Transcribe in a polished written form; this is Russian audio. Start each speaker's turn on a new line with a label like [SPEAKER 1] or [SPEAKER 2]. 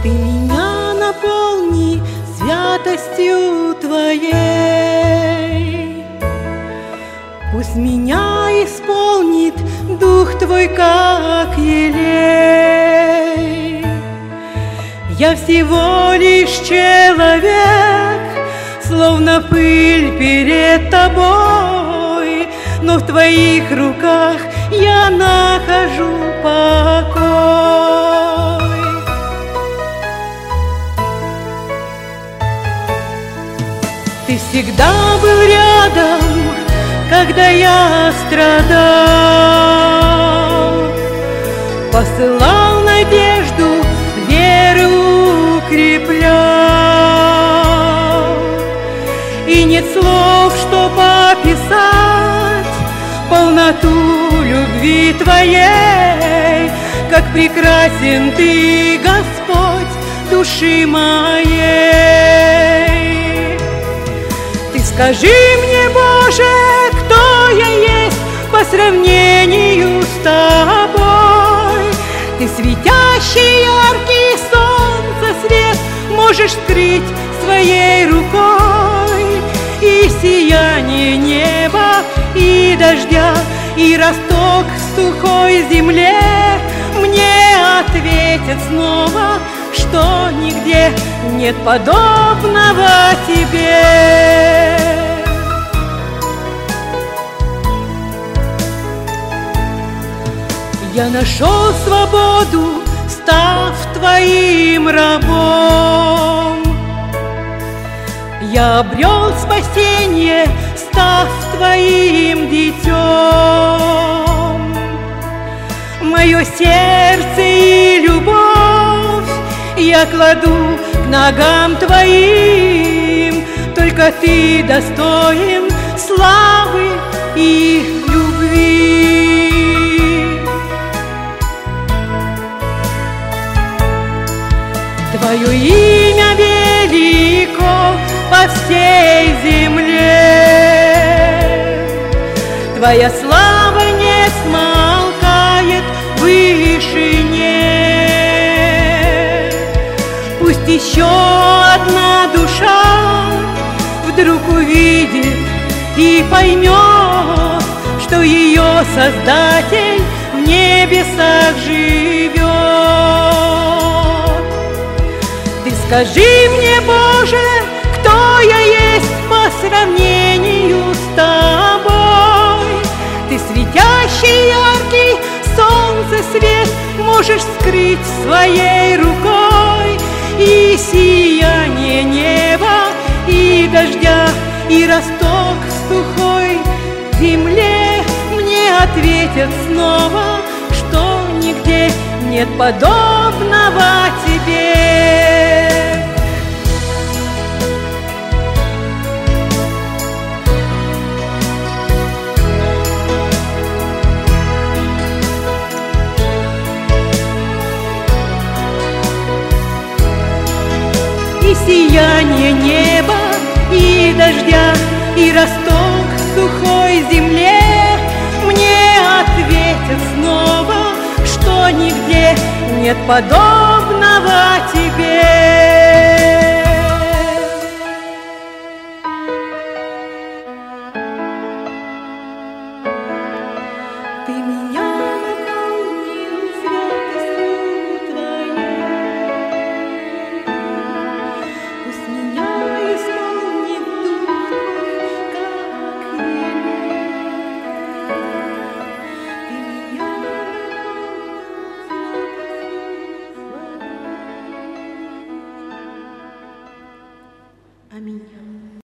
[SPEAKER 1] Ты меня наполни святостью Твоей, пусть меня исполнит Дух Твой, как елей. Я всего лишь человек, словно пыль перед Тобой, но в Твоих руках я нахожу покой. Ты всегда был рядом, когда я страдал, посылал надежду, веру укреплял. И нет слов, чтоб описать полноту любви Твоей, как прекрасен Ты, Господь, души моей. Ты скажи мне, Боже, кто я есть по сравнению с Тобой? Ты светящий, яркий солнце свет можешь скрыть своей рукой, и сияние неба, и дождя, и росток в сухой земле мне ответят снова, что нигде нет подобного Тебе. Я нашел свободу, став Твоим рабом. Я обрел спасение, став Твоим детем. Мое сердце и любовь я кладу к ногам Твоим, только Ты достоин славы и любви. Твое имя велико по всей земле, Твоя слава не смолкает в вышине. Пусть еще одна душа вдруг увидит и поймет, что ее Создатель в небесах живет. Ты скажи мне, Боже, кто я есть по сравнению с Тобой? Ты светящий, яркий, солнце свет можешь скрыть своей рукой, и сияние неба, и дождя, и росток в сухой земле мне ответят снова, что нигде нет подобного Тебе. И сияние неба, и дождя, и росток в сухой земле мне ответят снова, что нигде нет подобного Тебе.